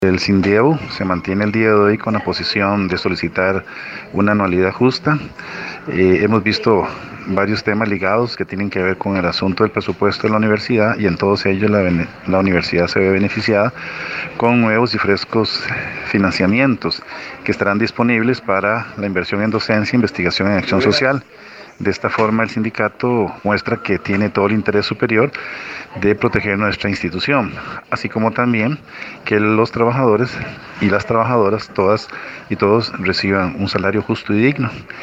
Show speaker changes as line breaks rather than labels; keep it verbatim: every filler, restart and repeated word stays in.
El SINDIEU se mantiene el día de hoy con la posición de solicitar una anualidad justa. Eh, hemos visto varios temas ligados que tienen que ver con el asunto del presupuesto de la universidad y en todos ellos la, la universidad se ve beneficiada con nuevos y frescos financiamientos que estarán disponibles para la inversión en docencia, investigación y acción social. De esta forma, el sindicato muestra que tiene todo el interés superior de proteger nuestra institución, así como también que los trabajadores y las trabajadoras, todas y todos, reciban un salario justo y digno.